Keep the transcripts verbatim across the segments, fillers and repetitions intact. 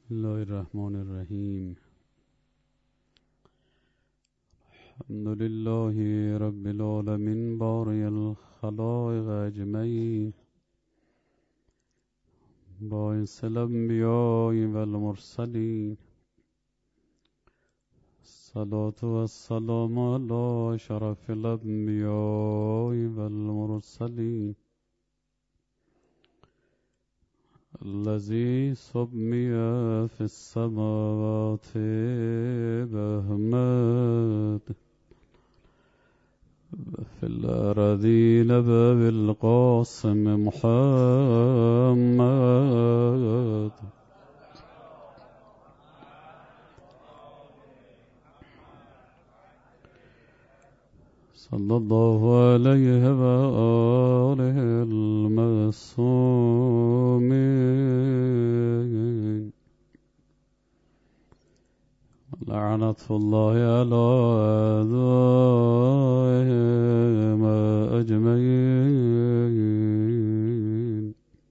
بسم الله الرحمن الرحیم. الحمد لله رب العالمین باری الخلائق اجمعین، باعث الانبیاء والمرسلین، الصلاة والسلام علی شرف الانبیاء والمرسلین، الذي سمي في السماوات بأحمد في الأراضين بالقاسم محمد. صلى الله عليه وآله المعصومين، لعنة الله على أعدائهم أجمعين.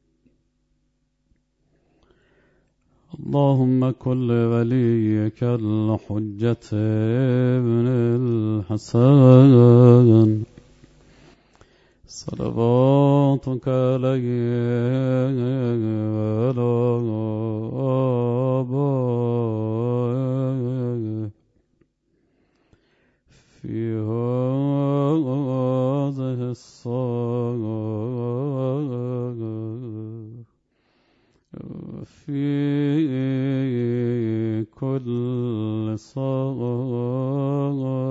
اللهم كل وليك الحجة ابن الحسن صلواتك عليه وعلى آبائه في هذه الساعة في كل ساعة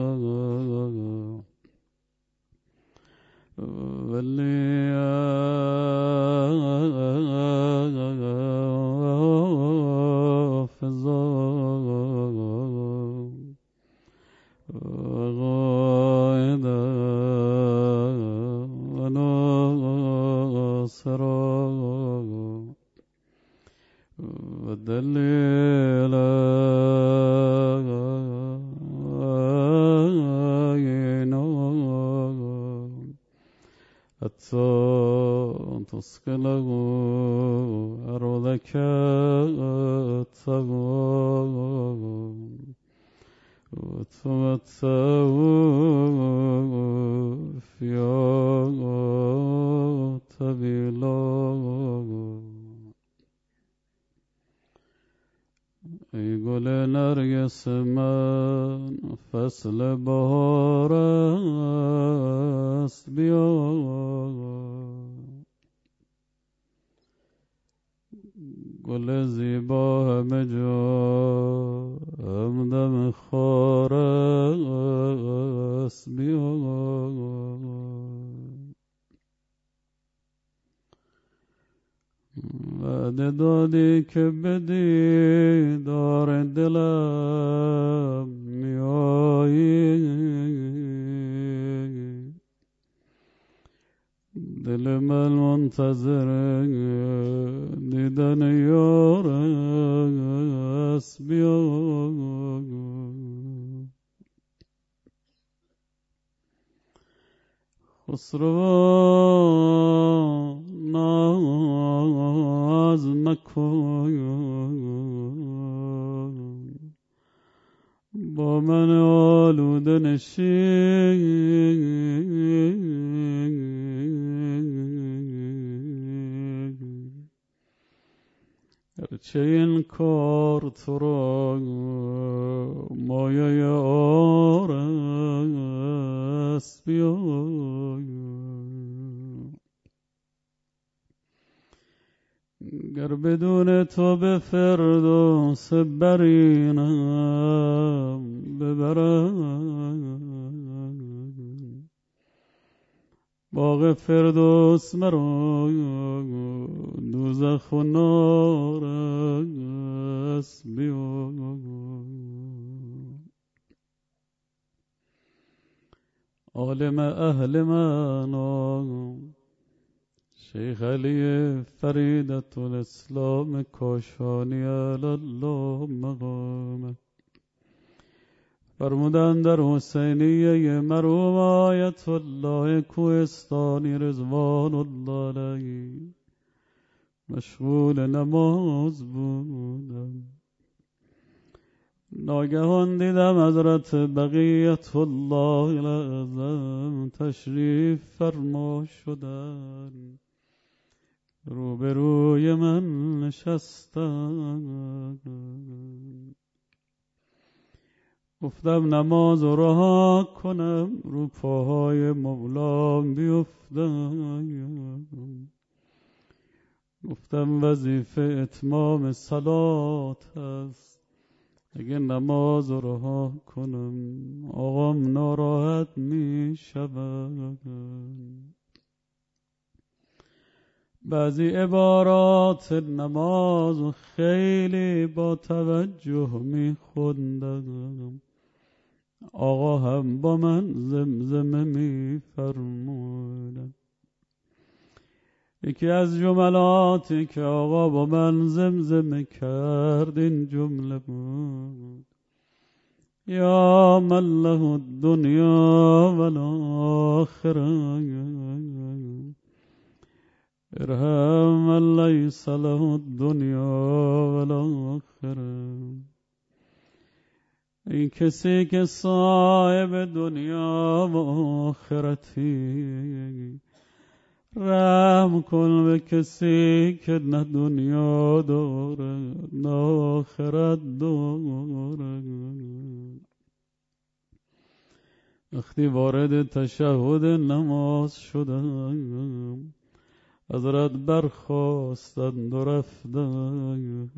تسكنه أرضك التغام وتمتعه فيها طويلا. ای گل نرگس من فصل بهار است، بیا گل زیبا همه جا همدم خار است، بیا وعده دادی که بدی دار دلم میایی، دل من منتظر دیدن یار است، بیا خسرو ناز مکن با من آلوده نشین، هرچه این کار تو را مایه آر است، بیا گر بدون تو به فردوس برینم ببرم، باغ فردوس مرا دوزخ و نار است، بیا عالم اهل من شیخ علی فریدت الاسلام کاشانی علی الله مقامه فرمودند در حسینیه مرحوم آیت الله کوهستانی رضوان الله علیه مشغول نماز بودم. ناگهان دیدم حضرت بقیت الله اعظم تشریف فرما شدن، روبروی من نشستن. گفتم نماز رها کنم، رو پاهای مولام بیفتم. گفتم وظیفه اتمام صلات هست، اگه نماز رها کنم آقام ناراحت می شود. بعضی عبارات نماز خیلی با توجه می خوندم. آقا هم با من زمزمه می فرمودن. یکی از جملاتی که آقا با من زمزمه کرد این جمله بود: یا من له الدنیا والآخرة ارحم من لیس له الدنیا والآخرة. ای کسی که صاحب دنیا و آخرتی، رحم کن به کسی که نه دنیا داره نه آخرت داره. وقتی وارد تشهد نماز شدم، حضرت برخاستند و رفتند.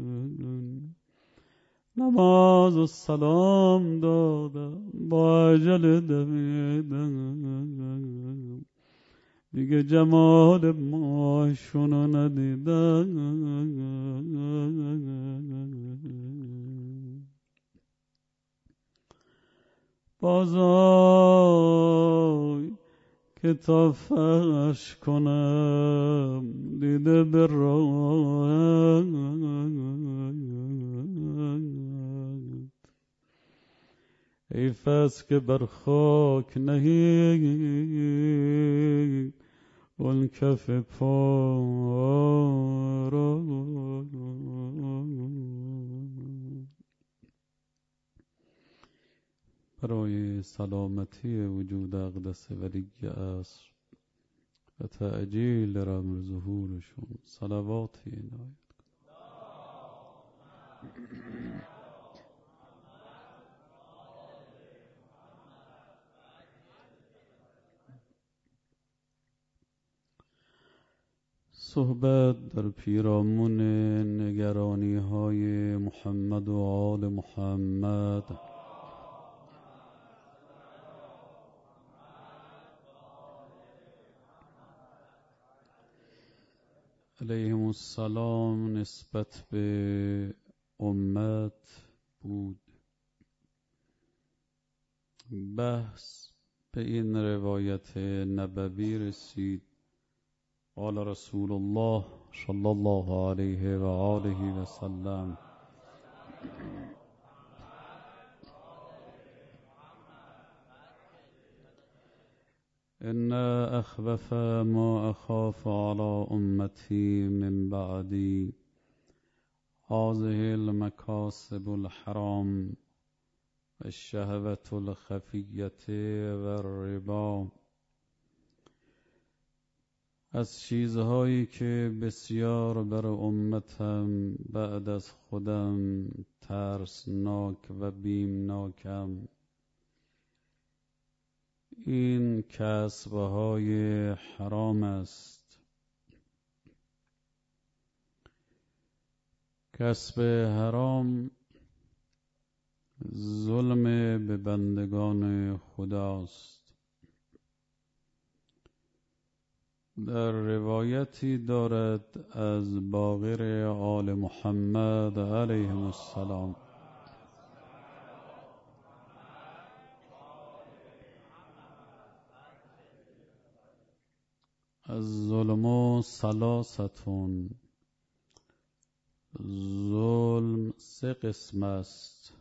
نماز و سلام دادم، با عجله دویدم، دیگه جمال ماشونو ندیدم. بازای که تا فرش کنم دیده به راه، حیف است که بر خاک نهی اون کف پا را. برای سلامتی وجود اقدس ولی عصر و تعجیل امر ظهورشون صلواتی عنایت کن. صحبت در پیرامون نگرانی های محمد و آل محمد علیهم السلام نسبت به امت بود. بحث به این روایت نبوی رسید: قال رسول الله صلی الله علیه و آله و سلم: ان اخوف ما اخاف على امتی من بعدی هذه المکاسب الحرام و الشهوة الخفیة و الربا. از چیزهایی که بسیار بر امتم بعد از خودم ترسناک و بیمناکم، این کسبهای حرام است. کسب حرام ظلم به بندگان خداست. در روایتی دارد از باقر آل محمد علیهم السلام: الظلم ثلاثة، ظلم سه قسم است.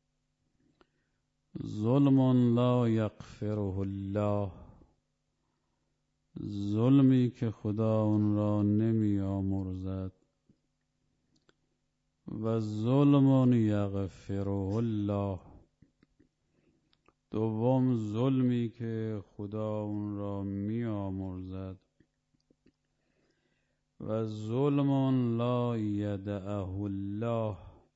ظلم لا یغفره الله، ظلمی که خدا اون را نمی آمرزد. و ظلم یغفره الله. دوم ظلمی که خدا اون را می آمرزد. و ظلم لا یدعه الله،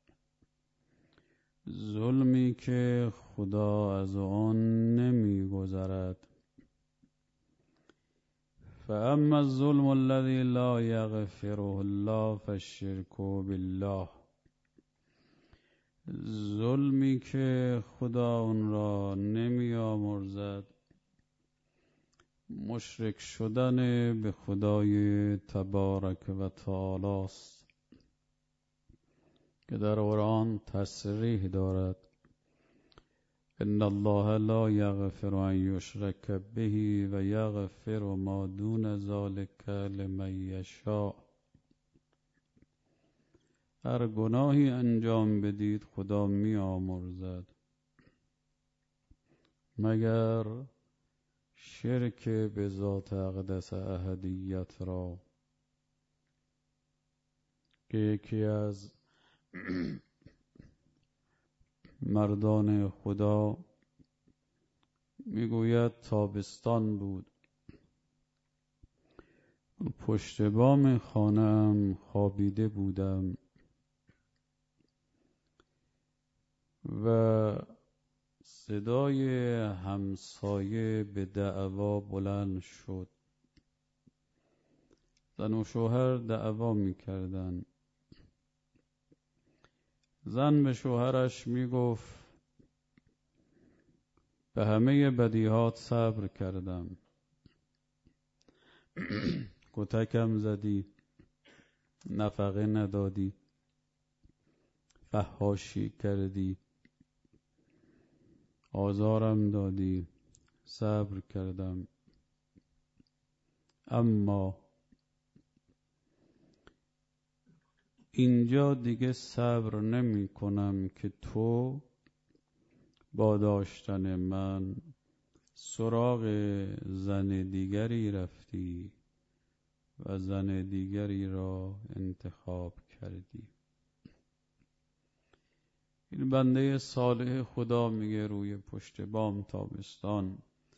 ظلمی که خدا از آن نمی گذرد. فاما الظلم الذي لا یغفره الله فالشرك بالله، ظلمی که خدا اون را نمی آمرزد مشرک شدن به خدای تبارک و تعالی است که در قرآن تصریح دارد ان الله لا یغفر ان یشرک به و یغفر ما دون ذلک لمن یشاء. هر گناهی انجام بدید خدا می آمرزد مگر شرک به ذات اقدس احدیت را، که یکی از مردان خدا میگوید تابستان بود، پشت بام خانه‌ام خوابیده بودم و صدای همسایه به دعوا بلند شد. زن و شوهر دعوا می‌کردن. زن به شوهرش میگفت به همه بدیهات صبر کردم، کتکم زدی، نفقه ندادی، فحاشی کردی، آزارم دادی، صبر کردم، اما اینجا دیگه صبر نمی کنم که تو با داشتن من سراغ زن دیگری رفتی و زن دیگری را انتخاب کردی. این بنده صالح خدا میگه روی پشت بام تابستان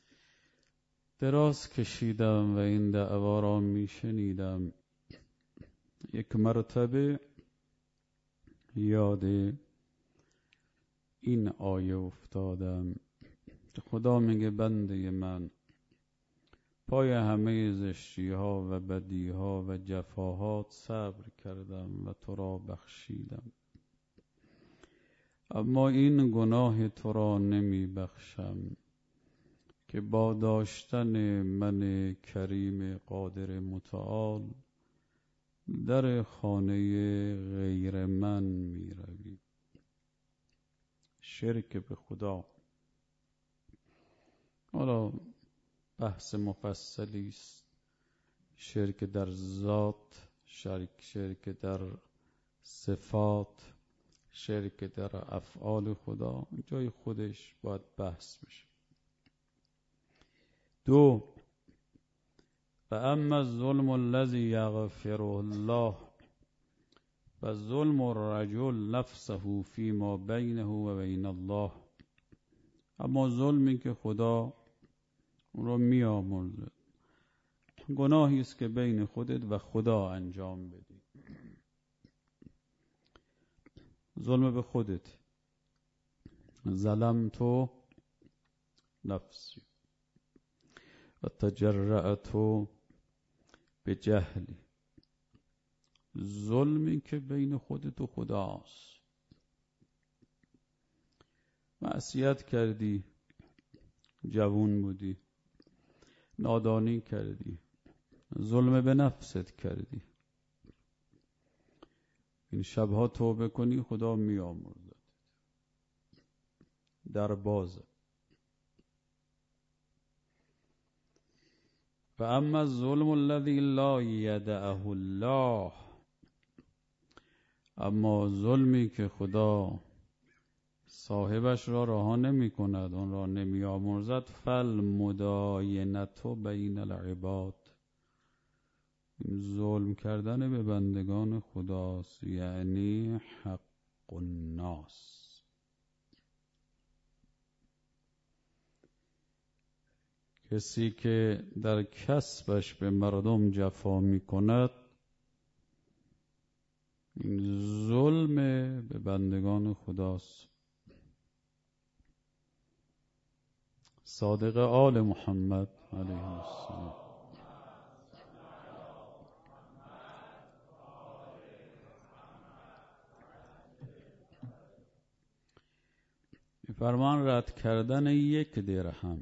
دراز کشیدم و این دعوا را میشنیدم. یک مرتبه یاد این آیه افتادم که خدا میگه بنده من پای همه زشتی ها و بدی ها و جفاهات صبر کردم و تو را بخشیدم، اما این گناه تو را نمی بخشم که با داشتن من کریم قادر متعال در خانه غیر من می روی. شرک به خدا. حالا بحث مفصلی است. شرک در ذات، شرک شرک در صفات، شرک در افعال خدا، جای خودش باید بحث بشه. دو، فاما الظلم الذي یغفره الله، و ظلم الرجل نفسه فيما بینه و بین الله، اما ظلمی که خدا اون رو می آمرزد، گناهی است که بین خودت و خدا انجام بدی. ظلم به خودت، ظلمت نفسی و تجرأت به جهلی، ظلمی که بین خودت و خداست. معصیت کردی، جوون بودی، نادانی کردی، ظلم به نفست کردی. این شبها توبه کنی خدا می آمرزد. در بازه. و اما الظلم الذي لا یدعه الله، اما ظلمی که خدا صاحبش را رها نمی کند، آن را نمی آمرزد، فالمداینة بین العباد، ظلم کردن به بندگان خداست، یعنی حق الناس. کسی که در کسبش به مردم جفا می کند این ظلم به بندگان خداست. صادق آل محمد علیه السلام. فرمان رد کردن یک درهم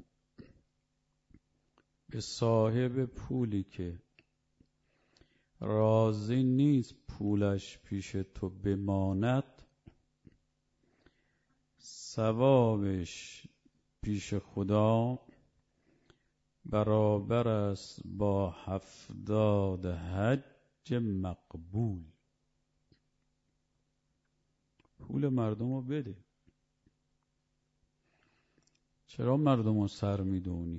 به صاحب پولی که راضی نیست پولش پیش تو بماند، ثوابش پیش خدا برابر است با هفتاد حج مقبول. پول مردم رو بده. چرا مردم رو سر میدونی؟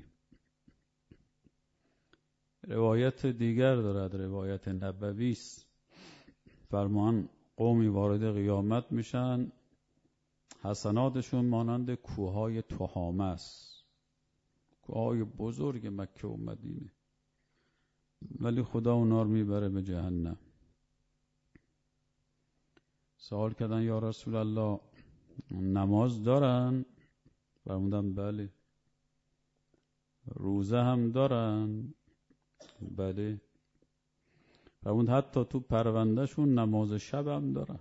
روایت دیگر دارد، روایت نبوی است. فرمان قومی وارد قیامت میشن حسناتشون مانند کوههای تهامه است، کوههای بزرگ مکه و مدینه، ولی خدا اونا رو میبره به جهنم. سوال کردن یا رسول الله نماز دارن؟ فرمودن بله. روزه هم دارن؟ بله. فرمود حتی تو پروندهشون نماز شب هم دارن،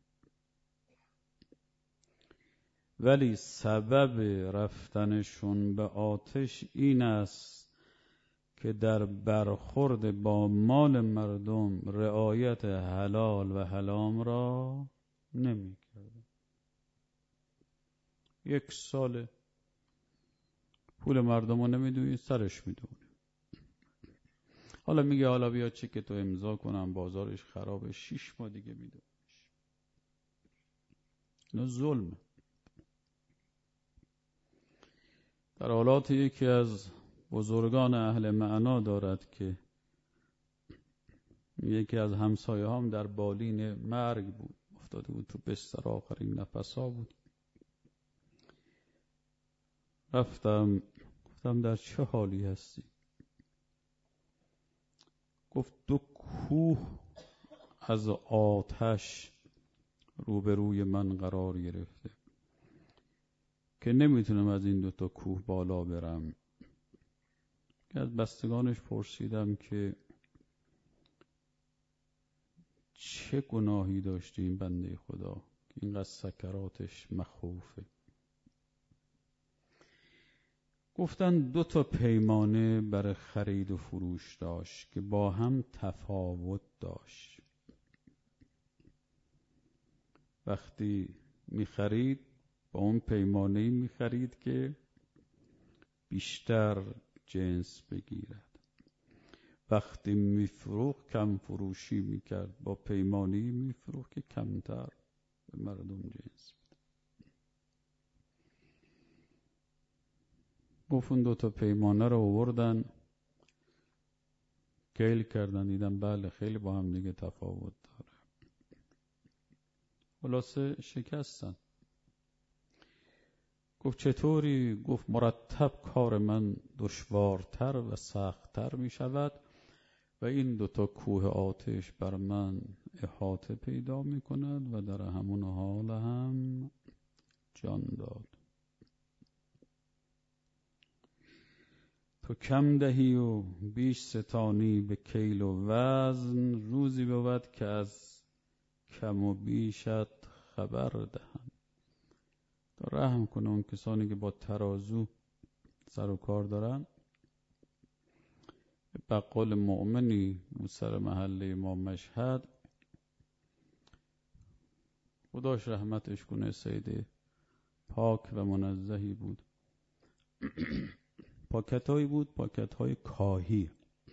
ولی سبب رفتنشون به آتش این است که در برخورد با مال مردم رعایت حلال و حرام را نمی کردن. یک سال پول مردم رو نمیدونی، سرش میدونی. حالا میگه حالا بیا چک تو امضا کنم، بازارش خرابه، شیش ماه دیگه میدونیش. اینا ظلمه. در حالات یکی از بزرگان اهل معنا دارد که یکی از همسایه هم در بالین مرگ بود، افتاده بود تو بستر، آخرین نفسا بود. رفتم گفتم در چه حالی هستی؟ گفت دو کوه از آتش روبروی من قرار گرفته که نمیتونم از این دوتا کوه بالا برم. از بستگانش پرسیدم که چه گناهی داشتی این بنده خدا که اینقدر سکراتش مخوفه؟ گفتن دو تا پیمانه برای خرید و فروش داشت که با هم تفاوت داشت. وقتی می خرید با اون پیمانه می خرید که بیشتر جنس بگیرد، وقتی می فروخت کم فروشی می کرد، با پیمانه می فروخت که کمتر به مردم جنس بده. گفتن دو تا پیمانه رو آوردن کیل کردن، دیدن بله خیلی با هم دیگه تفاوت داره. خلاصه شکستن. گفت چطوری؟ گفت مرتب کار من دشوارتر و سختتر می شود و این دوتا کوه آتش بر من احاطه پیدا می کند و در همون حال هم جان داد. تو کم دهی و بیش ستانی به کیل و وزن، روزی بود که از کم و بیشت خبر دهم. تا رحم کنه اون کسانی که با ترازو سر و کار دارن. بقال مؤمنی بود سر محله ما مشهد، خداش رحمتش کنه، سید پاک و منزهی بود. پاکت هایی بود، پاکت های کاهی،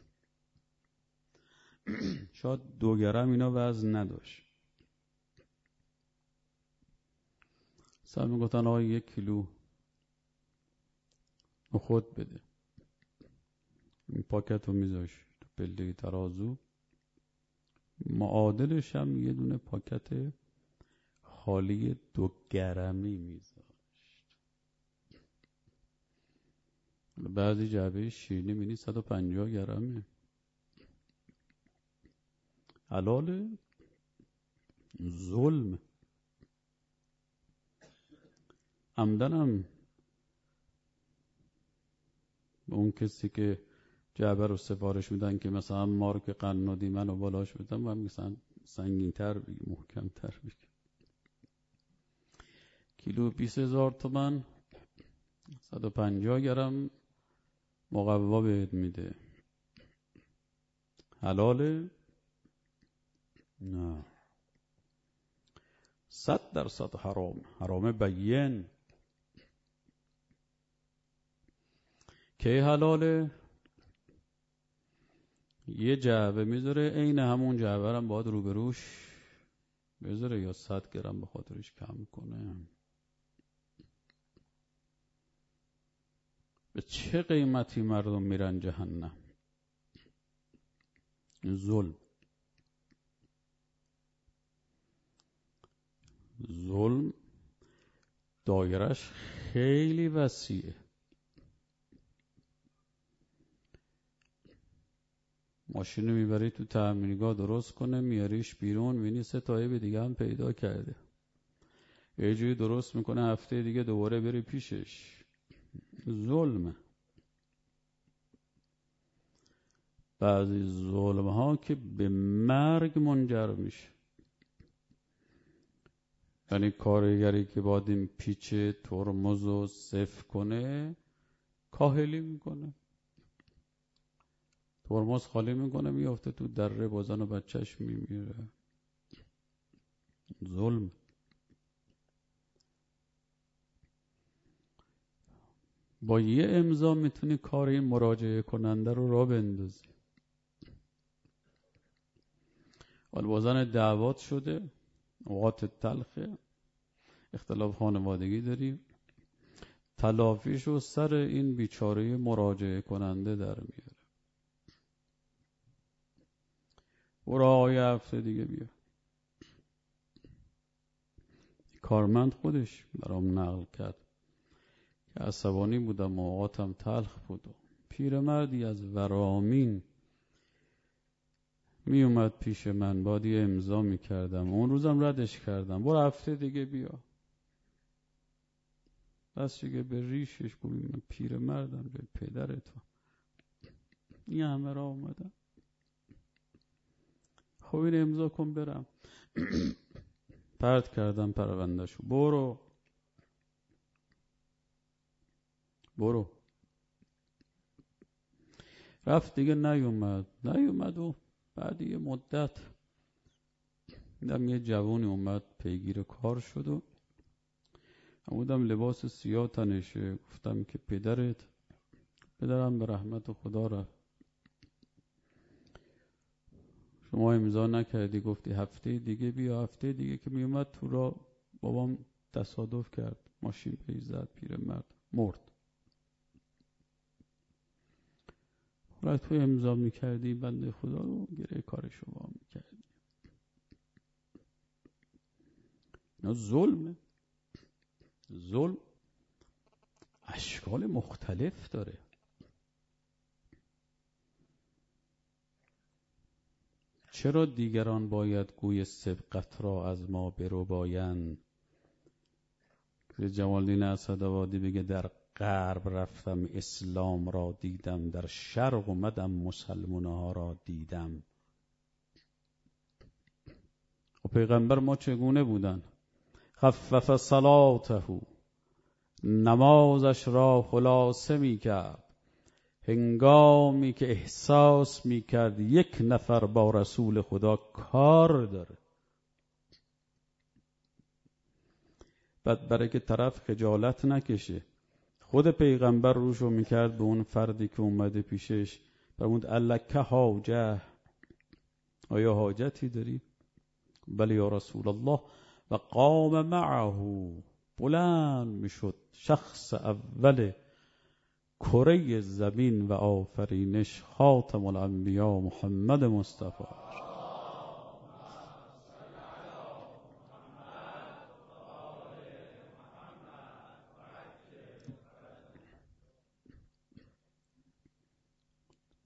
شاید دو گرم اینا وزن نداشت. سر میگفتن آقای یک کیلو خود بده. این پاکت رو میذاش تو پله ترازو، معادلش هم یه دونه پاکت خالی دو گرمی میذاشت. بعضی جعبه شیرینی می‌بینی صد و پنجاه گرمه. حلاله؟ ظلم. عمدنم اون کسی که جعبه رو سفارش میدن که مثلا مارک قنادی منو بالاش بدن و مثلا سنگین تر بگی، محکم تر بگی. کیلو بیست هزار تومن، صد و پنجاه گرم مقوا بهت میده. حلاله؟ نه، صد درصد حرام. حرام بیان. کی حلاله؟ یه جعبه میذاره عین همون جعبه هم باید روبروش بذاره یا صد گرم به خاطرش کم کنه. به چه قیمتی مردم میرن جهنم؟ ظلم. ظلم دایرش خیلی وسیعه. ماشین میبری تو تعمیرگاه درست کنه، میاریش بیرون، میبینی سه تا عیب دیگه هم پیدا کرده. یه جوری درست میکنه هفته دیگه دوباره بری پیشش. ظلمه. بعضی ظلم ها که به مرگ منجر میشه. یعنی کارگری که باید این پیچ ترمز رو صفر کنه کاهلی میکنه، ترمز خالی میکنه، میافته تو دره، با زن و بچهش میمیره. ظلم. با یه امضا میتونی کار این مراجعه کننده رو راه بندازی. حالا با زن دعوات شده، اوقات تلخه، اختلاف خانوادگی داری، تلافیش رو سر این بیچاره مراجعه کننده در میاره. برو آقای هفته دیگه بیا. کارمند خودش برام نقل کرد که عصبانی بودم و اوقاتم تلخ بود. پیرمردی از ورامین می اومد پیش من، باید یه امضا می کردم، اون روزم ردش کردم. برو هفته دیگه بیا. دست که به ریشش گویی من پیرمردم به پدرت این همه را اومدم. خب این امضا کن برم. پرت کردم پروندهشو. برو برو. رفت دیگه نیومد نیومد و بعد یه مدت دیدم یه جوانی اومد پیگیر کار شد و بودم لباس سیاه تنشه. گفتم که پدرت؟ پدرم به رحمت خدا رفت. شما امضا نکردی، گفتی هفته دیگه بیا. هفته دیگه که می اومد تو را بابام تصادف کرد، ماشین پیش زد، پیرمرد مرد. حالا تو امضا میکردی بنده خدا رو گره کار شما میکردی. اینا ظلمه. ظلم اشکال مختلف داره. چرا دیگران باید گوی سبقت را از ما بربایند؟ جمالدین اسدآبادی بگه در غرب رفتم اسلام را دیدم، در شرق اومدم مسلمان‌ها را دیدم. و پیغمبر ما چگونه بودن؟ خفف صلاته، نمازش را خلاصه می کرد هنگامی که احساس می کرد یک نفر با رسول خدا کار داره. بعد برای که طرف خجالت نکشه، خود پیغمبر روشو میکرد به اون فردی که اومده پیشش، فرمود الک حاجه، آیا حاجتی داری؟ بله یا رسول الله. و قام معه، بلند میشد شخص اول کره زمین و آفرینش، خاتم الانبیا محمد مصطفی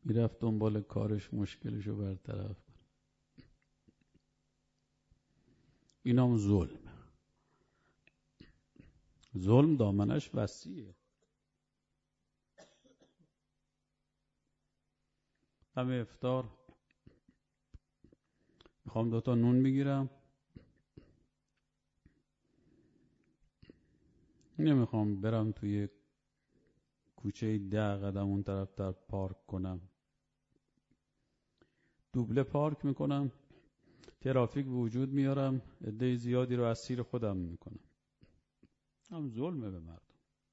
میرفت دنبال کارش، مشکلشو برطرف. این هم ظلم. ظلم دامنش وسیعه. همه افطار میخوام دوتا نون بگیرم، نمیخوام برم توی کوچه ده قدم اون طرف در پارک کنم، دوبله پارک میکنم، ترافیک وجود میارم، عده زیادی رو اسیر خودم میکنم. هم ظلمه به مردم.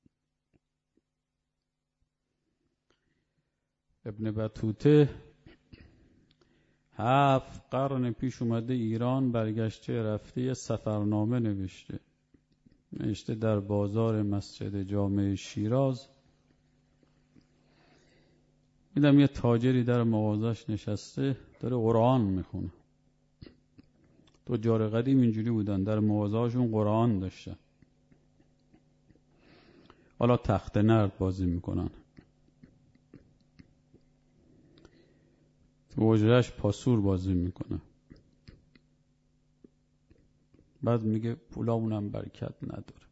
ابن بطوطه هفت قرن پیش اومده ایران، برگشته رفته یه سفرنامه نوشته نوشته در بازار مسجد جامع شیراز میدم یه تاجری در مغازش نشسته داره قرآن میخونه. تجار قدیم اینجوری بودن، در مغازه‌هاشون قرآن داشتن. حالا تخت نرد بازی میکنن، تو حجره‌اش پاسور بازی میکنه. بعد میگه پولامونم برکت نداره.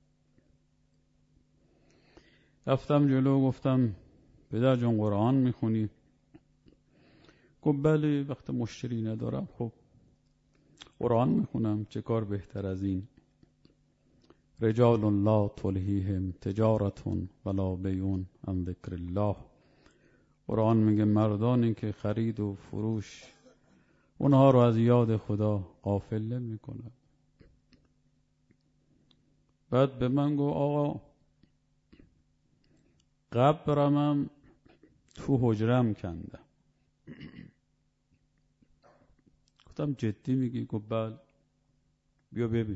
رفتم جلو گفتم پدر جان قرآن میخونی؟ گفت بله، وقت مشتری ندارم خب قرآن میخونم، چه کار بهتر از این. رجال لا تلهیهم تجارت ولا بیع عن ذکر الله. قرآن میگه مردانی که خرید و فروش اونها رو از یاد خدا غافل نمیکنه. بعد به من گفت آقا قبرمم تو حجرم کنده. گفتم جدی میگی؟ گفت بله. بیا ببین.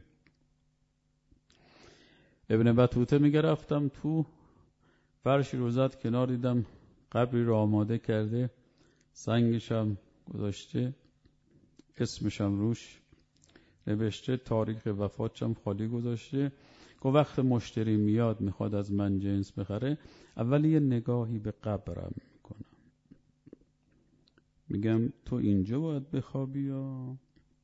ابن بطوطه میگه رفتم تو، فرشی رو زد کنار، دیدم قبری رو آماده کرده، سنگشم گذاشته، اسمشم روش نوشته، تاریخ وفاتشم خالی گذاشته. گفت وقت مشتری میاد میخواد از من جنس بخره، اول یه نگاهی به قبرم میکنم، میگم تو اینجا باید بخوابی یا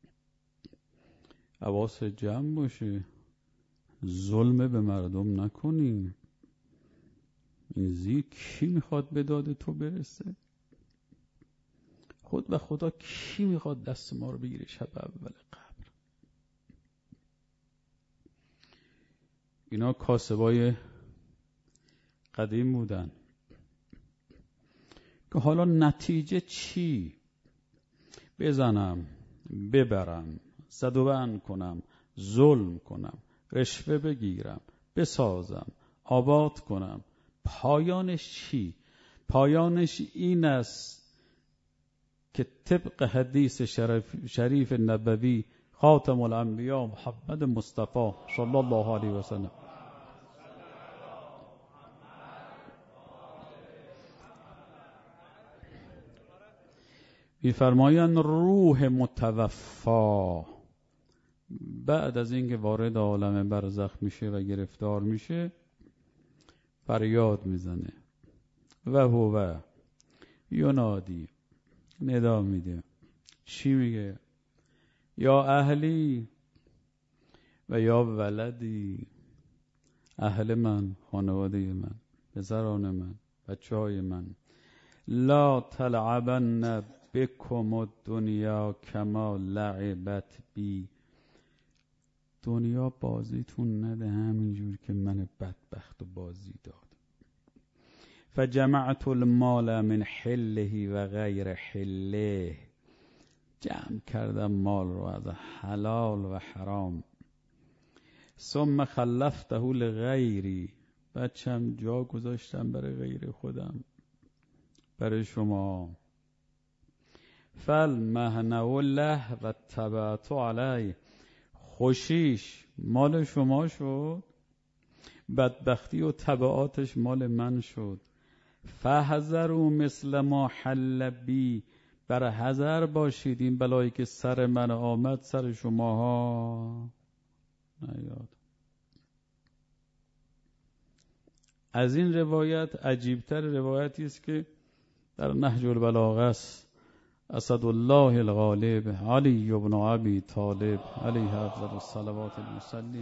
حواس جمع باشه، ظلم به مردم نکنی. این زی کی میخواد به داد تو برسه؟ خود به خدا کی میخواد دست ما رو بگیره شب اول قبر؟ اینا کاسبای قدیم بودن که حالا نتیجه چی؟ بزنم، ببرم، زد و بند کنم، ظلم کنم، رشوه بگیرم، بسازم، آباد کنم، پایانش چی؟ پایانش این است که طبق حدیث شریف, شریف نبوی خاتم الانبیا محمد مصطفی صلی الله علیه و سلم می‌فرمایند روح متوفا بعد از اینکه وارد عالم برزخ میشه و گرفتار میشه فریاد میزنه و هو ینادی، ندا میده. چی میگه؟ یا اهلی و یا ولدی، اهل من، خانواده من، پسران من، بچه های من، لا تلعبن بکم الدنیا کما لعبت بی. دنیا بازیتون نده همینجور که من بدبخت و بازی داد. فجمعت المال من حله و غیر حله، جمع کردم مال رو از حلال و حرام. ثم خلفته لغیری، بچم جا گذاشتم برای غیر خودم، برای شما. فالمهنه له و تبعت علیه، خوشیش مال شما شد، بدبختی و تبعاتش مال من شد. فحذروا مثل ما حل بی، بر حذر باشید این بلایی که سر من آمد سر شماها نیاد. از این روایت عجیبتر روایتی است که در نهج البلاغه است. اسد الله الغالب علی بن ابی طالب علیه افضل الصلوات المسلم.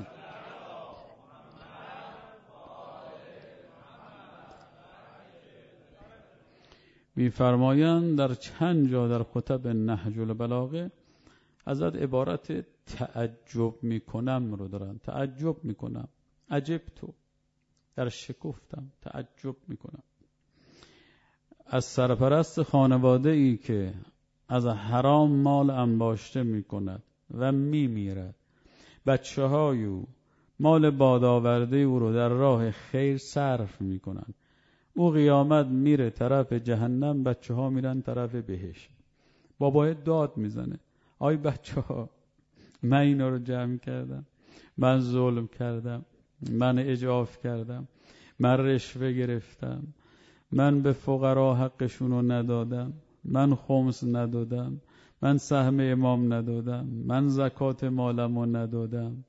می‌فرمایند در چند جا در کتب نهج البلاغه حضرت عبارت تعجب میکنم رو دارن. تعجب میکنم، عجب تو، در شکفتم تعجب میکنم از سرپرست خانواده ای که از حرام مال انباشته میکند و میمیرد. بچه های او مال بادآورده او رو در راه خیر صرف میکنن. او قیامت میره طرف جهنم، بچه ها میرن طرف بهشت. بابای داد میزنه آی بچه ها، من اینا رو جمع کردم، من ظلم کردم، من اجعاف کردم، من رشوه گرفتم، من به فقرا حقشون رو ندادم، من خمس ندادم، من سهم امام ندادم، من زکات مالم رو ندادم.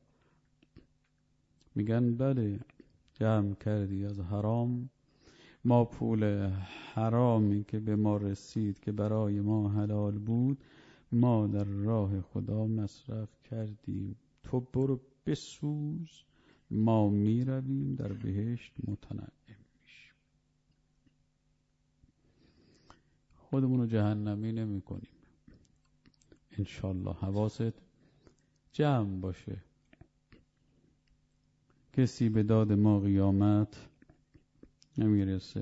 میگن بله جمع کردی از حرام، ما پول حرامی که به ما رسید که برای ما حلال بود ما در راه خدا مصرف کردیم. تو برو بسوز، ما می رویم در بهشت متنعم میشیم. خودمون رو جهنمی نمی کنیم انشالله. حواست جمع باشه. کسی به داد ما قیامت نمیرسه.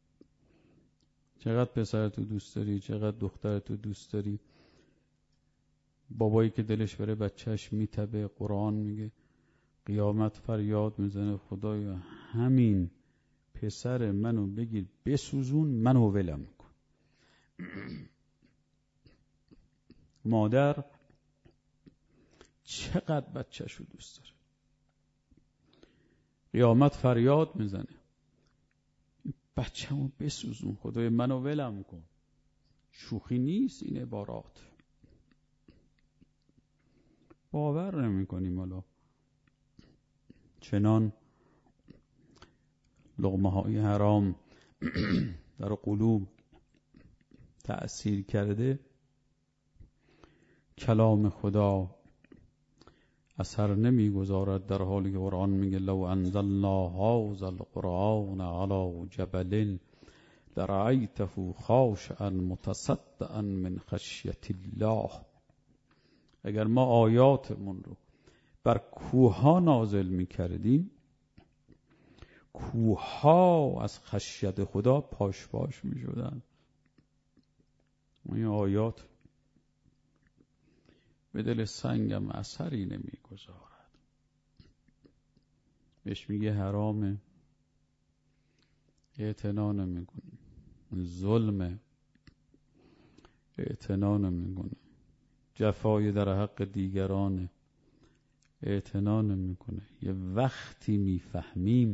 چقدر پسرتو دوست داری، چقدر دخترتو دوست داری. بابایی که دلش بره بچهش میتبه، قرآن میگه قیامت فریاد میزنه خدایا همین پسر منو بگیر بسوزون، منو ولم کن. مادر چقدر بچهشو دوست داره. قیامت فریاد میزنه بچه‌مو بسوزون، خدای منو ولم کن. شوخی نیست این عبارات. باور نمی کنیم. حالا چنان لقمه های حرام در قلوب تأثیر کرده، کلام خدا اثر نمیگذارد، در حالی که قرآن میگه لو انزلنا هذا القرآن علی جبل لرأیته خاشعا متصدعا من خشیة الله. اگر ما آیاتمون رو بر کوه‌ها نازل میکردیم، کوه‌ها از خشیت خدا پاش پاش میشدن. این آیات به دل سنگم اثری نمیگذارد. بهش میگه حرامه، اعتنا نمیکنه. ظلمه، اعتنا نمیکنه. جفای در حق دیگرانه، اعتنا نمیکنه. یه وقتی میفهمیم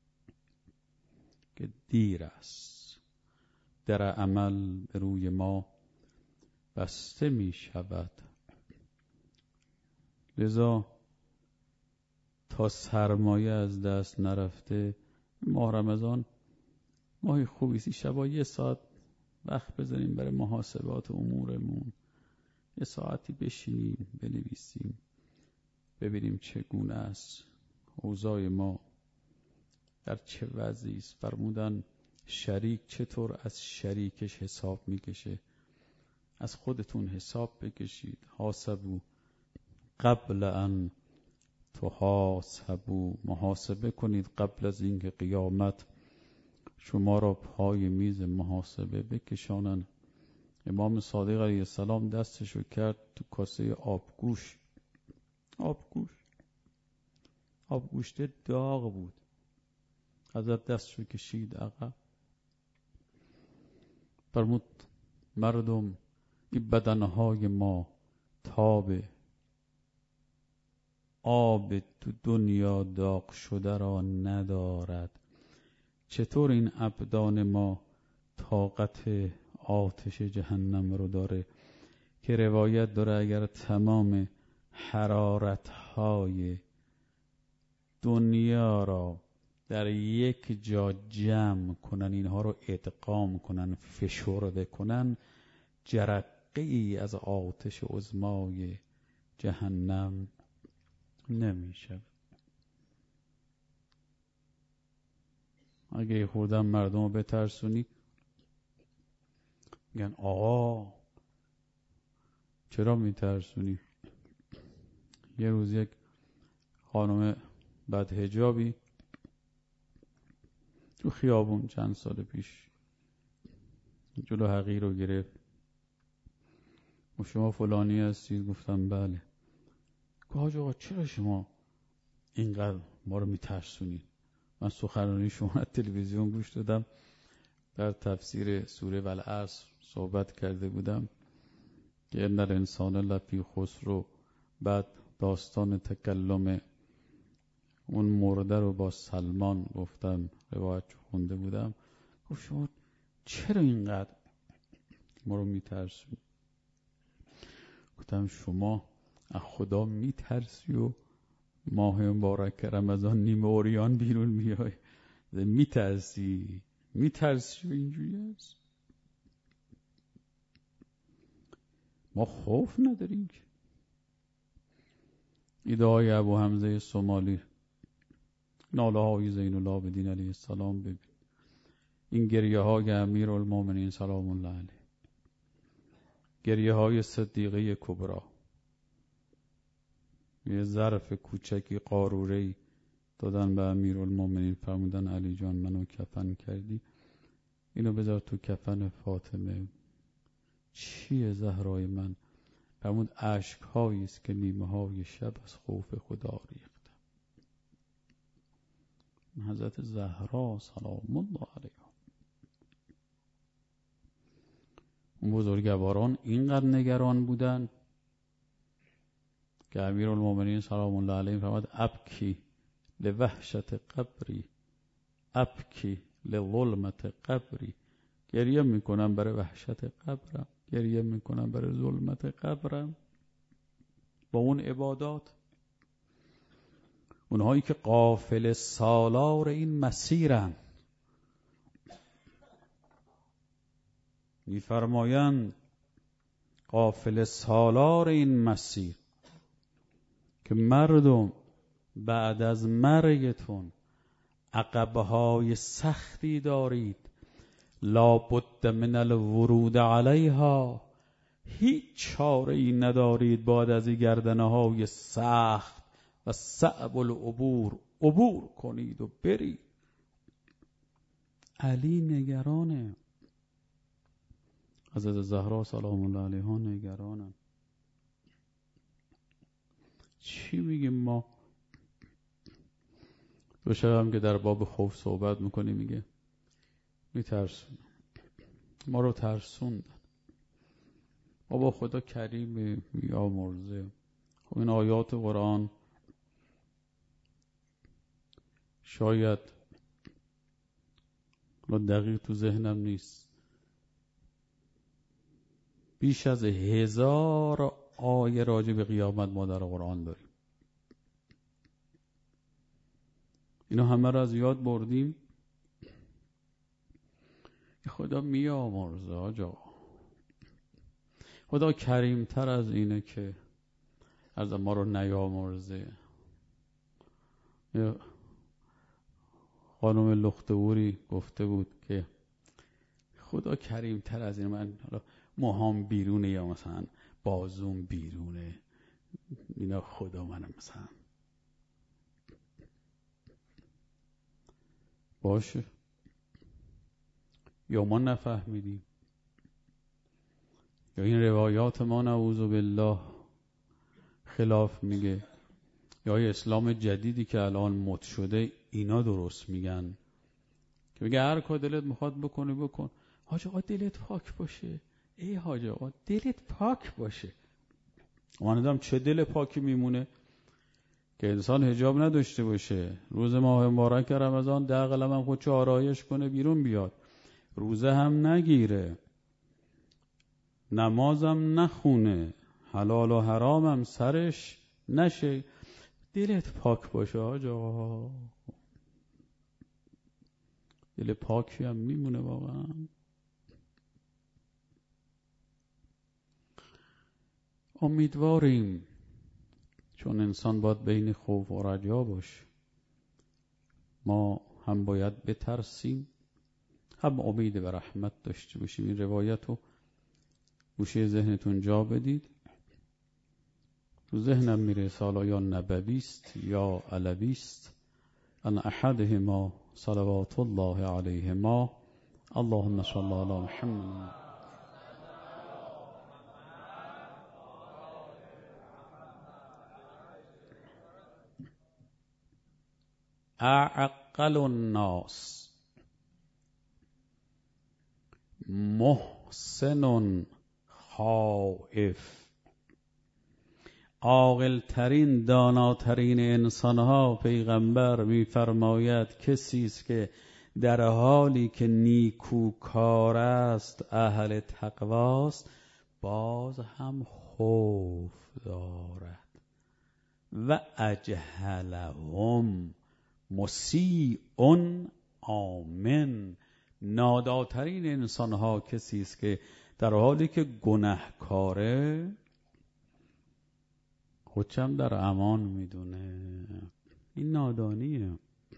که دیر است، در عمل به روی ما بسته میشود. لذا تا سرمایه از دست نرفته، ماه رمضان ماهی خوبیستی، شبا یه ساعت وقت بذاریم برای محاسبات امورمون، یه ساعتی بشینیم بنویسیم ببینیم چگونه است اوضاع ما، در چه وضعی است. فرمودن شریک چطور از شریکش حساب میکشه. از خودتون حساب بکشید. حاسبو قبل ان تحاسبوا، محاسبه کنید قبل از اینکه قیامت شما را پای میز محاسبه بکشانن. امام صادق علیه السلام دستشو کرد تو کاسه آبگوش. آبگوش آبگوشت داغ بود. حضرت دستشو کشید عقب، فرمود مردم این بدنهای ما تاب آب تو دنیا داغ شده را ندارد، چطور این ابدان ما طاقت آتش جهنم رو داره؟ که روایت داره اگر تمام حرارتهای دنیا را در یک جا جمع کنن، اینها رو ادغام کنن، فشرده کنن، جرقه ای از آتش عظمای جهنم نمیشه. اگه خوردن مردم رو بترسونی، میگن آقا چرا میترسونی؟ یه روز یک خانم بد حجابی تو خیابون چند سال پیش جلو حقیر رو گرفت. و شما فلانی هستید؟ گفتم بله. گفت حاج آقا چرا شما اینقدر ما رو میترسونید؟ من سخنرانی شما از تلویزیون گوش دادم، در تفسیر سوره والعصر صحبت کرده بودم که ان الانسان لفی خسر، بعد داستان تکلم اون مرده رو با سلمان گفتم، روایت خونده بودم. گفت شما چرا اینقدر ما رو میترسونید؟ گفتم شما از خدا میترسی و ماه مبارک رمضان نیمه اوریان بیرون میای میترسی میترسی و اینجوری هست. ما خوف نداریم که. ایده های ابو حمزه صومالی، ناله های زین العابدین علیه السلام ببین، این گریه های امیر المومنین سلام الله علیه، گریه های صدیقه کبرا، یه ظرف کوچکی قاروره‌ای دادن به امیرالمومنین، فرمودن علی جان منو کفن کردی، اینو بذار تو کفن فاطمه. چیه زهرای من؟ فرمود اشک‌هایی است که نیمه های شب از خوف خدا ریختم. حضرت زهرا سلام الله علیها. اون بزرگواران اینقدر نگران بودن که امیرالمومنین سلام الله علیه فرمود ابکی لوحشت قبری، ابکی لظلمت قبری، گریه میکنم برای وحشت قبرم، گریه میکنم برای ظلمت قبرم. با اون عبادات، اونهایی که قافل سالار این مسیرن، میفرمایند قافل سالار این مسیر که مردم بعد از مرگتون عقبه‌های سختی دارید، لا بد من الورود علیها، هیچ چاره ای ندارید بعد از این گردنه‌های سخت و صعب العبور عبور کنید و برید. علی نگرانه، حضرت زهرا سلام الله علیها نگرانن. چی میگیم ما؟ دو شب هم که در باب خوف صحبت میکنی میگه میترسون، ما رو ترسوندن. بابا خدا کریم یا مرزه. خب این آیات قرآن شاید دقیق تو ذهنم نیست، بیش از هزار آیه راجع به قیامت ما در قرآن داریم. اینو همه رو از یاد بردیم. خدا میامرزه آجا، خدا کریمتر از اینه که از ما رو نیامرزه. خانم لخته‌وری گفته بود که خدا کریمتر از اینه، من حالا موهام بیرونه یا مثلا بازوم بیرونه، اینا خدا منم مثلا باشه، یا ما نفهمیدیم یا این روایات ما نعوذ بالله خلاف میگه، یا این اسلام جدیدی که الان مد شده اینا درست میگن که میگه هر کار دلت میخواد بکنی بکن. حاج آقا دلت پاک باشه. ای حاج آقا دلت پاک باشه. من دیدم چه دل پاکی میمونه که انسان حجاب نداشته باشه، روز ماه مبارک رمضان ده قلم هم خودشو آرایش کنه بیرون بیاد، روزه هم نگیره، نمازم نخونه، حلال و حرامم سرش نشه، دلت پاک باشه حاج آقا. دل پاکی هم میمونه واقعا. امیدواریم، چون انسان باید بین خوف و رجا باشه. ما هم باید بترسیم، هم امید به رحمت داشته باشیم. این روایت رو گوشه ذهنتون جا بدید. تو ذهنم میره حالا یا نبوی است یا علوی است. ان احدهما صلوات الله علیهما اللهم صل علی محمد. اعقل الناس محسن خائف. عاقل ترین داناترین انسانها پیغمبر میفرماید کسی است که در حالی که نیکوکار است، اهل تقواست، باز هم خوف دارد. و اجهلهم مسیء آمن. ناداترین انسانها کسی است که در حالی که گناهکاره خودشم در امان میدونه. این نادانیه.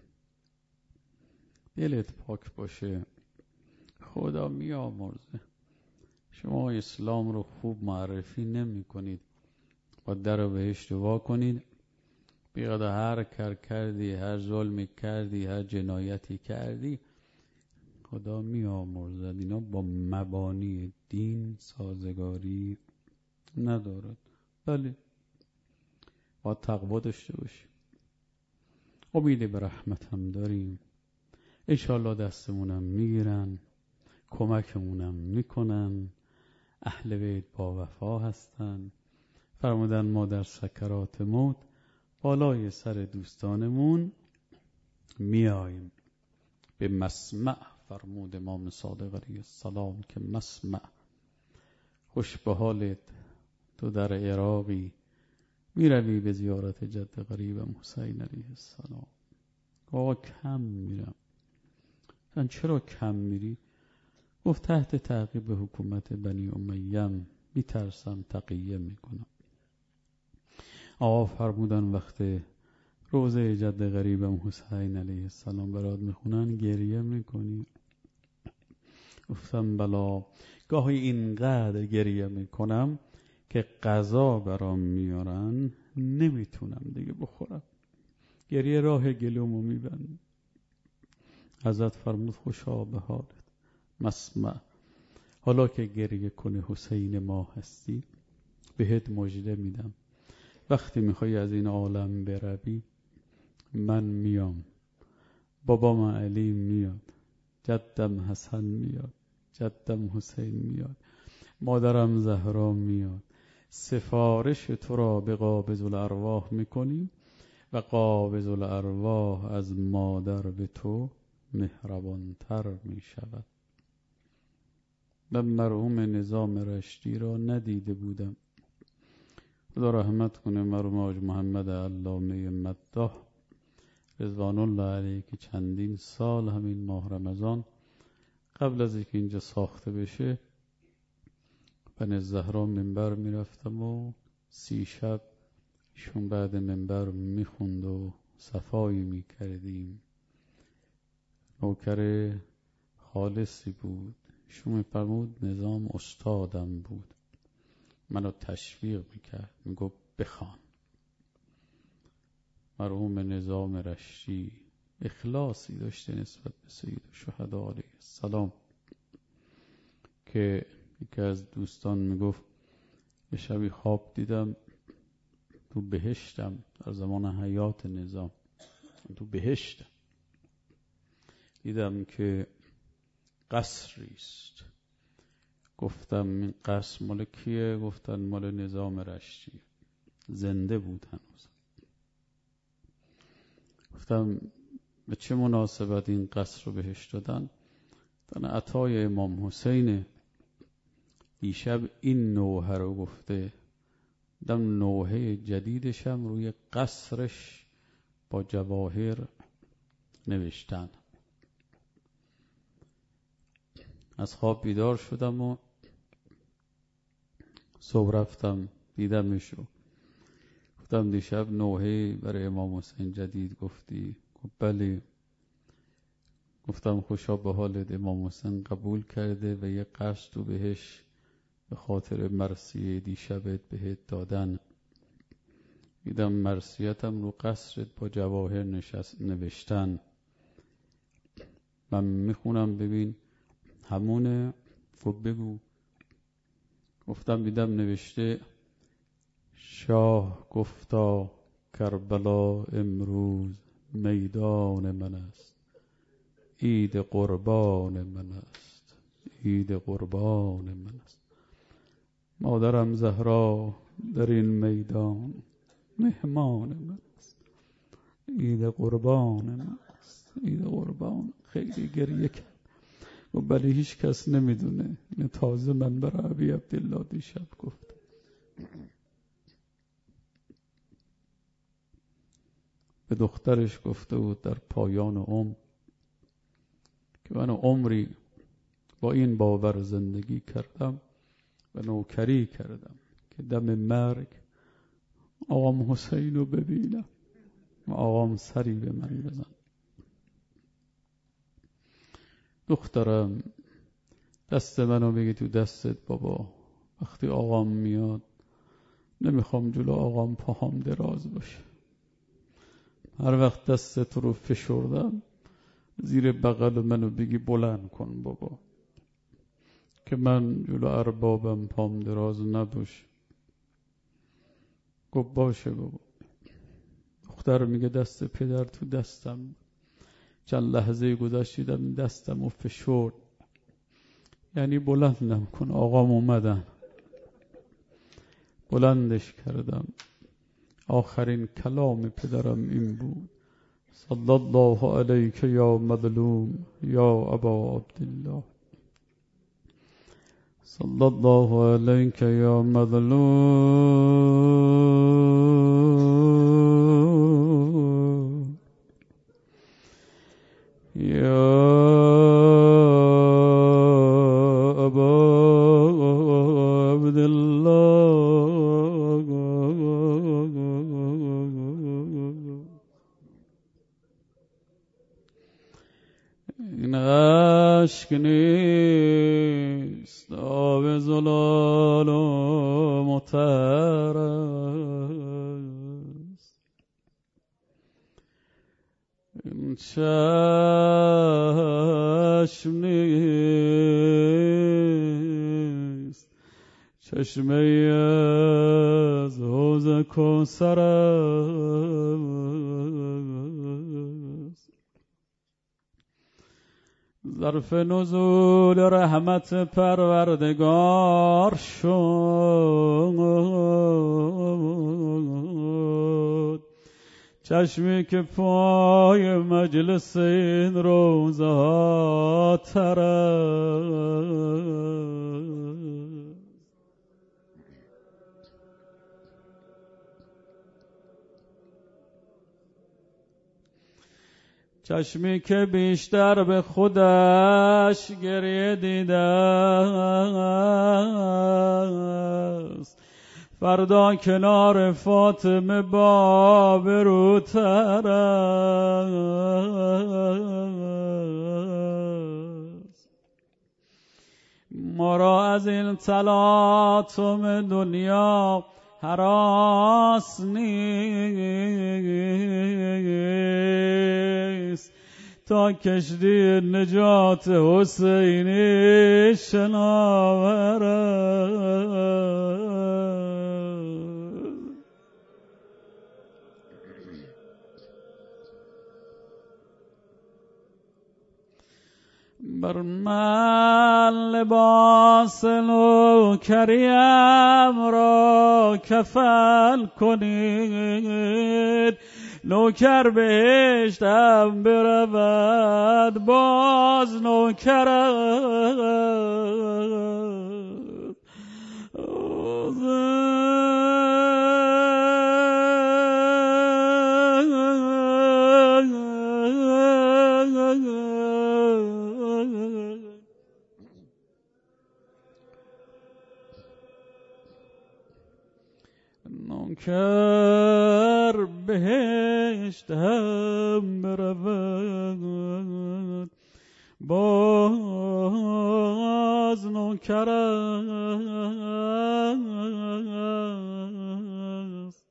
دلت پاک باشه، خدا میامرزه. شما اسلام رو خوب معرفی نمی کنید، با در بهشت وا کنید. بیاد هر کار کردی، هر ظلمی کردی، هر جنایتی کردی، خدا میامرزد. اینا با مبانی دین سازگاری ندارد. بله، با تقوا داشته باشیم. امید به رحمت هم داریم. انشاءالله دستمونم میگیرن، کمکمونم میکنن. اهل بیت با وفا هستن. فرمودن ما در سکرات موت بالای سر دوستانمون میاییم. به مسمع فرمود امام صادق علیه السلام که مسمع، خوش به حالت، تو در عراقی میروی به زیارت جد قریبم حسین علیه السلام. آقا کم میرم. من چرا کم میری؟ گفت تحت تعقیب حکومت بنی امیه میترسم، تقیه میکنم. آقا فرمودن وقت روزه جد قریبم حسین علیه السلام برات میخونن گریه میکنی؟ گفتم بلا، گاهی اینقدر گریه میکنم که غذا برام میارن نمیتونم دیگه بخورم. گریه راه گلومو میبند. حضرت فرمود خوشا به حالت مسمع، حالا که گریه کنه حسین ما هستی، بهت مژده میدم. وقتی میخوای از این عالم بروی من میام، بابام علی میاد، جدم حسن میاد، جدم حسین میاد، مادرم زهرا میاد. سفارش تو را به قابض الارواح میکنیم و قابض الارواح از مادر به تو مهربانتر میشود. من مرحوم نظام رشتی را ندیده بودم. خدا رحمت کنه مرحوم حاج محمد علامه مداح رضوان الله علیه که چندین سال همین ماه رمضان قبل از اینکه اینجا ساخته بشه بن زهرا منبر میرفتم و سی شب ایشون بعد منبر میخوند و صفایی میکردیم. نوکر خالصی بود. ایشون میفرمود نظام استادم بود، منو تشویق میکرد، میگفت بخوان. مرحوم نظام رشتی اخلاصی داشته نسبت به سید الشهدا علیه السلام که یکی از دوستان میگفت یه شبی خواب دیدم تو بهشتم، در زمان حیات نظام تو بهشتم، دیدم که قصری است. گفتم این قصر مال کیه؟ گفتن مال نظام رشتی. زنده بود هنوز. گفتم به چه مناسبت این قصر رو بهش دادن؟ دن عطای امام حسین. دیشب این نوحه رو گفته، دم نوحه جدیدشم روی قصرش با جواهر نوشتن. از خواب بیدار شدم و صبح رفتم دیدمش و گفتم دیشب نوحه برای امام حسین جدید گفتی؟ گفت بله. گفتم خوشا به حالت، امام حسین قبول کرده و یه قصد رو بهش به خاطر مرثیه دیشبت بهت دادن. دیدم مرثیتم رو قصرت با جواهر نشست نوشتن. من میخونم ببین همونه. خب بگو. گفتم دیدم نوشته شاه گفتا کربلا امروز میدان من است، عید قربان من است، عید قربان من است. مادرم زهرا در این میدان مهمان من است، عید قربان من است، عید قربان. خیلی گریه کرد و بلی هیچ کس نمیدونه. این تازه من برای ابی عبدالله دیشب گفت. به دخترش گفته بود در پایان عمر که من عمری با این باور زندگی کردم و نوکری کردم که دم مرگ آقام حسین رو ببینم و آقام سری به من بزن. دخترم دست منو بگی تو دستت بابا. وقتی آقام میاد نمیخوام جلو آقام پاهام دراز باشه. هر وقت دستت رو فشردم زیر بغل منو بگی بلند کن بابا که من جلو اربابم پام دراز نباشه. گفت باشه بابا. دختر میگه دست پدر تو دستم. چند لحظه گذشتیدم دستم رو فشرد، یعنی بلندم کن. آقام اومدن، بلندش کردم. آخرین کلام پدرم این بود: صلی الله علیک یا مظلوم یا ابا عبدالله، صلی الله علیک یا مظلوم یا ابا عبدالله. این عشق نیست آب زلال و مطهر است. این چشم نیست چشمه از حوض کوثر است. ظرف نزول رحمت پروردگار شد چشمی که پای مجلس این روزه ها تر است. چشمی که بیشتر به خودش گریه دیده است، فردا کنار فاطمه با بروتر است. ما را از این تلاطم دنیا هراس نیست تا کشتی نجات حسینی شناور است. بر من لباس نوکریم را کفن کنید، نوکر بهشتم برود باز نوکر نوکر بهشت هم برود، باز نوکر است.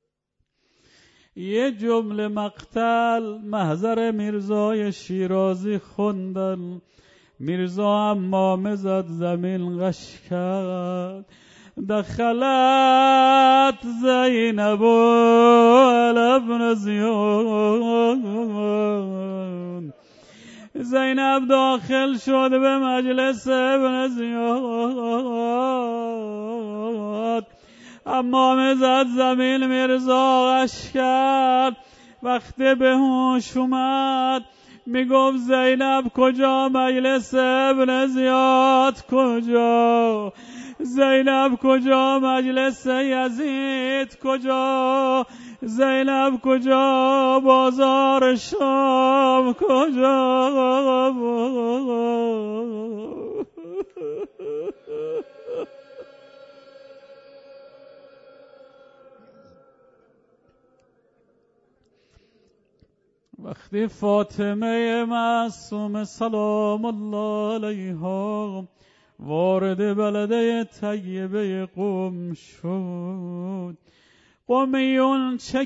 یه جمله مقتل محضر میرزای شیرازی خوندن. میرزا امامه زد زمین غش کرد، دخلت زینب ابن زیاد. زینب داخل شد به مجلس ابن زیاد. امامه زد زمین، میرزا غش کرد. وقتی به هوش اومد میگفت زینب کجا؟ مجلس ابن زیاد کجا؟ زینب کجا؟ مجلس یزید کجا؟ زینب کجا؟ بازار شام کجا؟ وقتی فاطمه معصومه سلام الله علیها وارد بلده طیبه قم شد، قمیون چه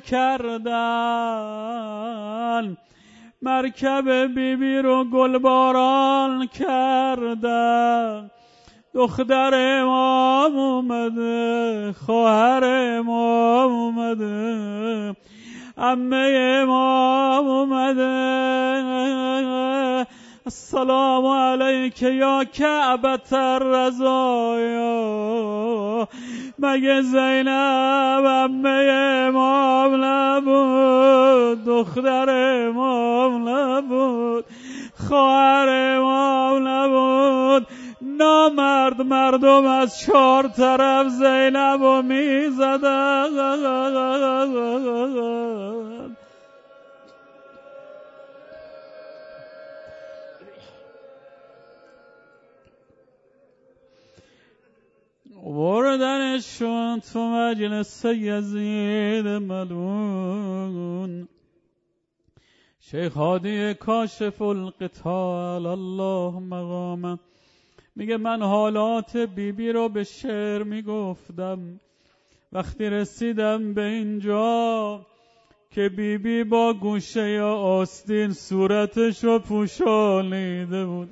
کردن؟ مرکب بیبی بی رو گلباران کردن. دختر امام اومده، خواهر امام اومده، عمه امام اومده. السلام علیک یا کعبة الرضایا. مگه زینب عمه امام نبود؟ دختر امام نبود؟ خواهر امام نبود؟ نامرد مردم از چهار طرف زینب رو می زدن. وردنشون تو مجلس یزید ملعون. شیخ هادی کاشف القتال الله مقامه میگه من حالات بیبی بی رو به شعر میگفتم. وقتی رسیدم به اینجا که بیبی بی با گوشه یا آستین صورتش رو پوشانیده بود،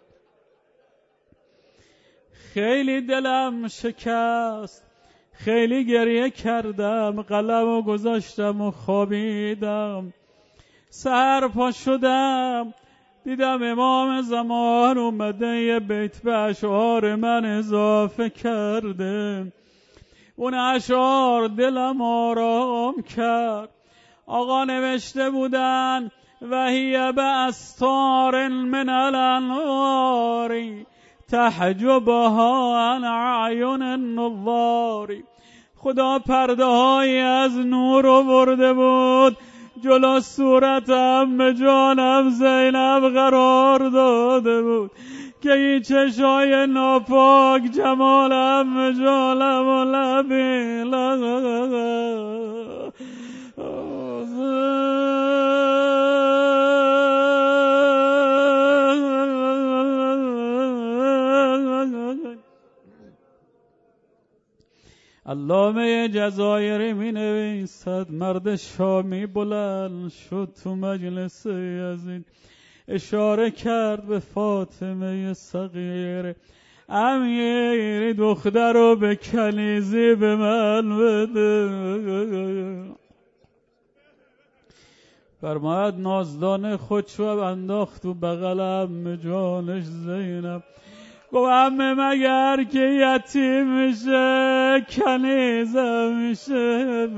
خیلی دلم شکست، خیلی گریه کردم، قلم رو گذاشتم و خوابیدم. سحر پا شدم دیدم امام زمان اومده یه بیت به اشعار من اضافه کرده. اون اشعار دلم آرام کرد. آقا نوشته بودن و هی به استار من الانوار تحجبها عن اعین النظار. خدا پرده های از نور رو برده بود، جلو صورتم به جانم زینب قرار داده بود که این چشای ناپاک جمالم به جانم و لبی علامه جزایری می نویسد مرد شامی بلند شد تو مجلس یزید، اشاره کرد به فاطمه صغیر. امیر دختر رو به کنیزی به من بده. فرماید نازدان خودشو انداخت تو بغلم جانش زینب. گفت عمه مگر که یتیم میشه کنیزه میشه.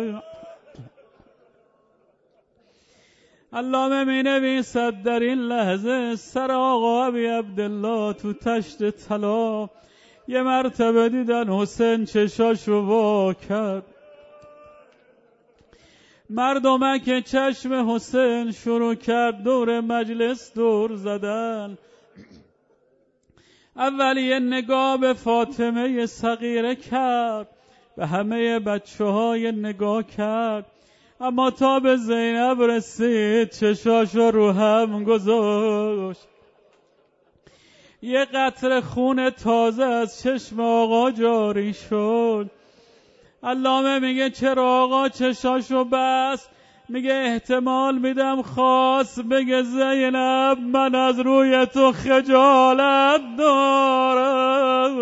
علامه می نویسد در این لحظه سر آقا ابی عبدالله تو تشت طلا یه مرتبه دیدن حسین چشاشو وا کرد. مردمه که چشم حسین شروع کرد دور مجلس دور زدن. اول یه نگاه به فاطمه صغیره کرد، به همه بچه های نگاه کرد، اما تا به زینب رسید چشاشو رو هم گذاشت. یه قطره خون تازه از چشم آقا جاری شد. علامه میگه چرا آقا چشاشو بست؟ میگه احتمال میدم خواست بگه زینب من از روی تو خجالت دارم.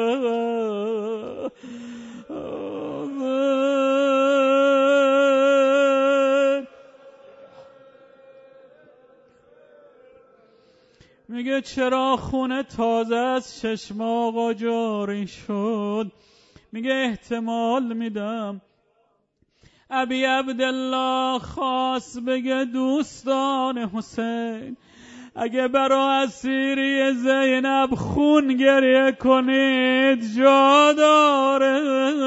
میگه چرا خون تازه از چشم آقا جاری شد؟ میگه احتمال میدم ابی عبدالله خواست بگه دوستان حسین اگه برای اسیری زینب خون گریه کنید جا داره.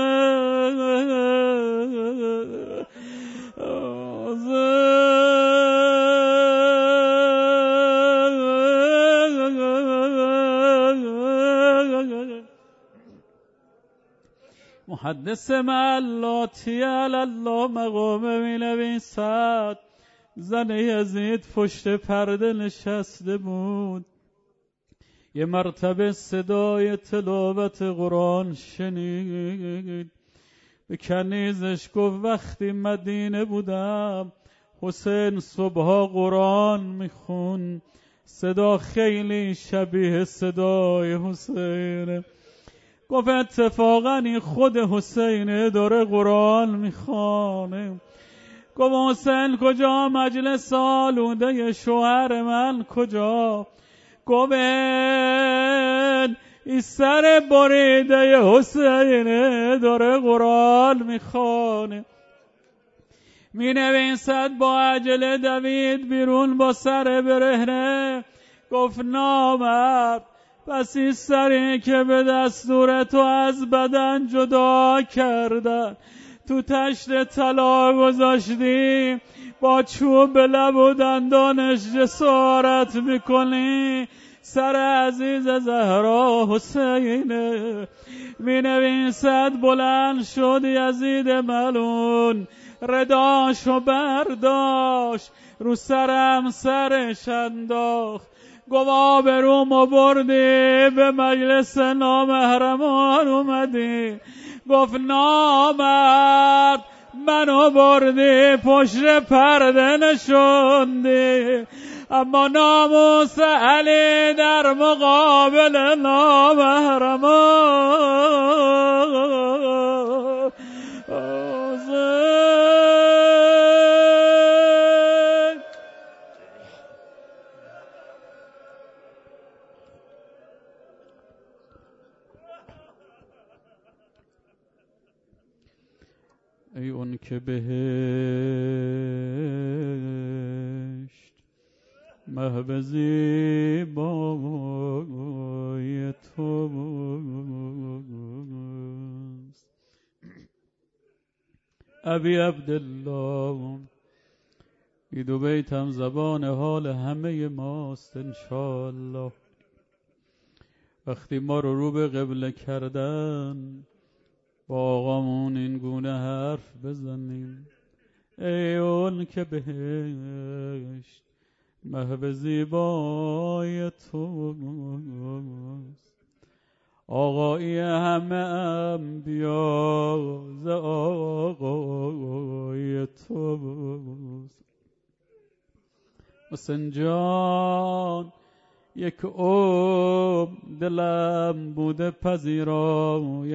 محدث معلاتی الله مقام می نویسد زن یزید پشت پرده نشسته بود. یه مرتبه صدای تلاوت قرآن شنید. به کنیزش گفت وقتی مدینه بودم حسین صبحا قرآن میخون، صدا خیلی شبیه صدای حسینه. گفت اتفاقا این خود حسینه داره قرآن میخوانه. گفت حسین کجا؟ مجلس آلوده شوهر من کجا؟ گفت این سر بریده حسینه داره قرآن میخوانه. می نویسد با عجله دوید بیرون با سر برهنه. گفت نامرد پس این سری که به دستور تو از بدن جدا کردن تو تشت طلا گذاشتی، با چوب به لب و دندانش جسارت میکنی سر عزیز زهرا حسینه. می نویسد بلند شد یزید ملون، رداشو برداشت رو سرم سرش انداخت. گفت آبرومو بردی به مجلس نامحرمان اومدی. گفت نامرد منو بردی پشت پرده نشوندی، اما ناموس علی در مقابل نامحرمان. ای اون که بهشت محو زیبایی توست. ابی عبدالله ای دو بیتم زبان حال همه ماست انشاءالله. وقتی ما رو رو به قبله کردن با آقامون این گونه حرف بزنیم. ای اون که بهشت محو زیبای توست، آقایی همه انبیا ز آقای توست. حسین جان یک عمر دلم بوده پذیرای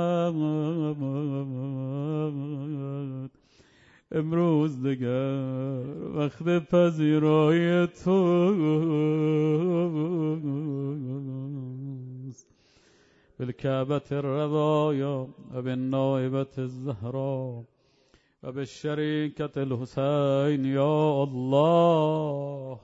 غمت، امروز دگر وقت پذیرای توست. بالکعبة الرضایا و بالنائبة الزهرا و بالشریکة الحسین یا الله.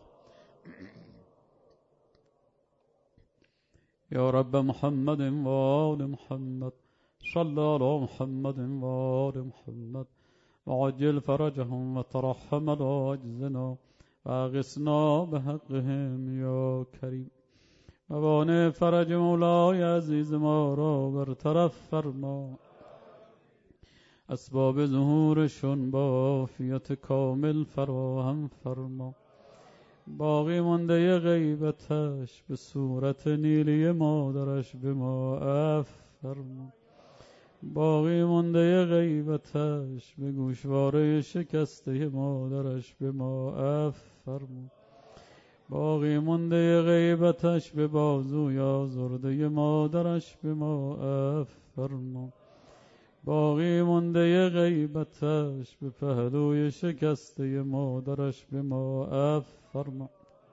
یا رب محمد و آل محمد صل علی محمد و آل محمد وعجل فرجهم وترحم على عجزنا واغثنا بحقهم یا کریم. موانع فرج مولای عزیز ما را برطرف فرما. اسباب ظهورشون با عافیت کامل فراهم فرما. باقی مانده غیبتش به صورت نیلی مادرش به ما عفو فرما. باقی مانده غیبتش به گوشواره شکسته مادرش به ما عفو فرما. باقی مانده غیبتش به بازوی آزرده مادرش به ما عفو فرما. باقی مانده غیبتش به پهلوی شکسته مادرش به ما عفو فرما.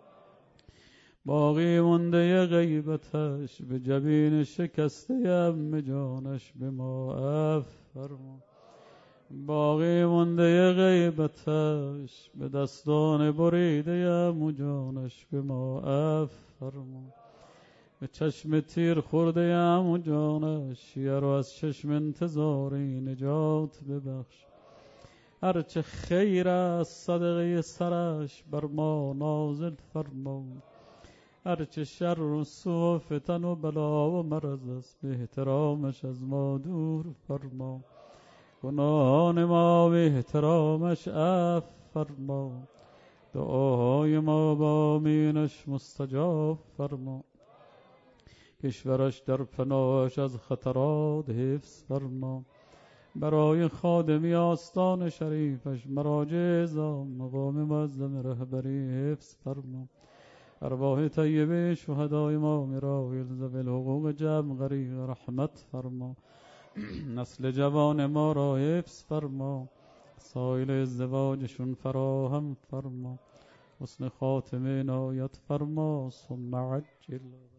باقی مانده غیبتش به جبین شکسته عم جانش به ما عفو فرما. باقی مانده غیبتش به دستان بریده عمو جانش به ما عفو فرما. به چشم تیر خورده عمو جانش یه رو از چشم انتظاری نجات ببخش. هرچه خیر است صدقه سرش بر ما نازل فرما. هرچه شر و سوء و فتن و بلا و مرض است به احترامش از ما دور فرما. گناهان ما به احترامش عفو فرما. دعاهای ما با آمینش مستجاب فرما. کشورش در پناهش از خطرات حفظ فرما. برای خادمی آستان شریفش مراجع اعظام مقام معظم رهبری حفظ فرما. ارواح طیبه شهدای ما میرایل ذوی الحقوق جمع غریق رحمت فرما. نسل جوان ما را حفظ فرما. سایل ازدواجشون فراهم فرما. حسن خاتمه عنایت فرما. ثم عجل